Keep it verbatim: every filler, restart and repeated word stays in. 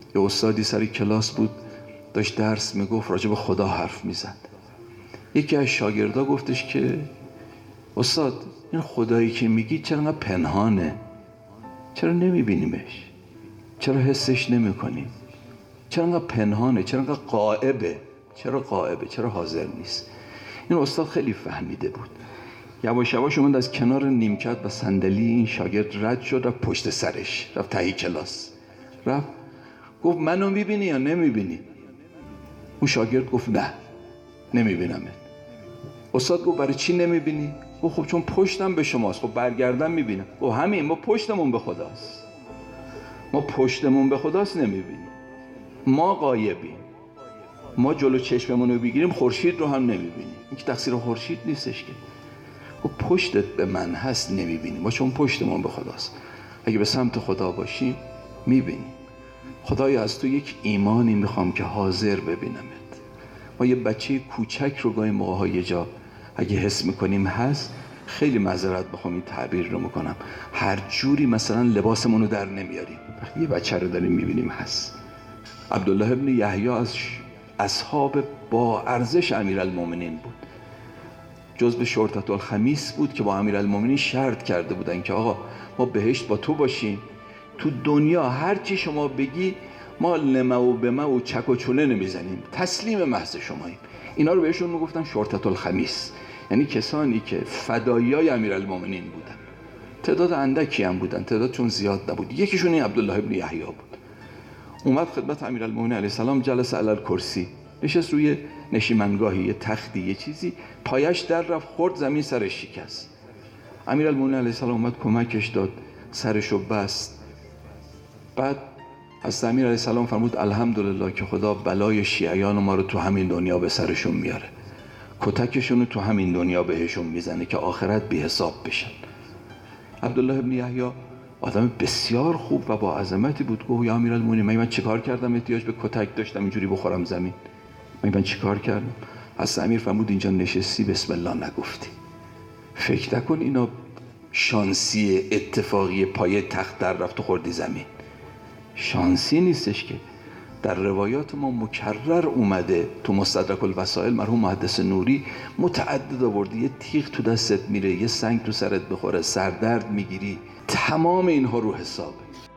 یه استادی سر کلاس بود داشت درس میگفت، راجع به خدا حرف میزد. یکی از شاگردا گفتش که استاد این خدایی که میگی چرا انقدر پنهانه؟ چرا نمیبینیمش؟ چرا حسش نمیکنیم؟ چرا انقدر پنهانه؟ چرا انقدر غائبه؟ چرا غائبه؟ چرا حاضر نیست؟ این استاد خیلی فهمیده بود. یواش یواش اومد از کنار نیمکت و صندلی این شاگرد رد شد، رفت پشت سرش، رفت ته کلاس، رفت گفت منو میبینی یا نمیبینی؟ اون شاگرد گفت نه نمیبینمت. استاد گفت برای چی نمیبینی؟ گفت خب چون پشتم به شماست. خب برگردم میبینم. گفت همین، ما پشتمون به خداست، ما پشتمون به خداست نمیبینیم، ما غایبیم، ما جلو چشممون رو بگیریم خورشید رو هم نمیبینیم. این که تقصیر خورشید نیستش که. گفت پشتت به من هست نمیبینیم، ما چون پشتمون به خداست. اگه به سمت خدا باشیم میبینیم. خدایا از تو یک ایمانی میخوام که حاضر ببینمت. ما یه بچه کوچک رو گاهی موقع‌ها یه جا اگه حس میکنیم هست، خیلی معذرت بخوام این تعبیر رو میکنم، هر جوری مثلا لباسمون رو در نمیاریم، وقتی یه بچه رو داریم میبینیم هست. عبدالله ابن یحیی از اصحاب با ارزش امیرالمومنین بود، جزء شرطة الخمیس بود که با امیرالمومنین شرط کرده بودن که آقا ما بهشت با تو باشیم، تو دنیا هر چی شما بگی ما لمه و بمه و چک و چونه نمیزنیم، تسلیم محض شماییم. اینا رو بهشون میگفتن شرطة الخمیس، یعنی کسانی که فداییای امیرالمومنین بودن. تعداد اندکی هم بودن، تعداد چون زیاد نبود. یکیشون این عبدالله ابن یحیی بود. اومد خدمت امیرالمومنین علیه السلام، جلس علی الکرسی، نشست روی نشیمنگاهی، یه تختی، یه چیزی، پایش در رفت، خورد زمین، سرش شکست. امیرالمومنین علیه السلام اومد کمکش داد، سرشو بست. بعد از امیر علیه السلام فرمود الحمدلله که خدا بلای شیعیان ما رو تو همین دنیا به سرشون میاره، کتکشون رو تو همین دنیا بهشون میزنه که آخرت بی حساب بشن. عبدالله ابن یحیی آدم بسیار خوب و با عظمتی بود. گفت یا امیرالمومنین من من چیکار کردم احتیاج به کتک داشتم اینجوری بخورم زمین؟ من من چیکار کردم؟ از امیر فرمود اینجا نشستی بسم الله نگفتی، فکر نکن اینا شانسی اتفاقی پای تخت در رفت و خوردی زمین. شانسی نیستش که. در روایات ما مکرر اومده، تو مستدرک الوسائل مرحوم محدث نوری متعدد آورده، یه تیغ تو دستت میره، یه سنگ تو سرت بخوره، سردرد میگیری، تمام اینها رو حسابه.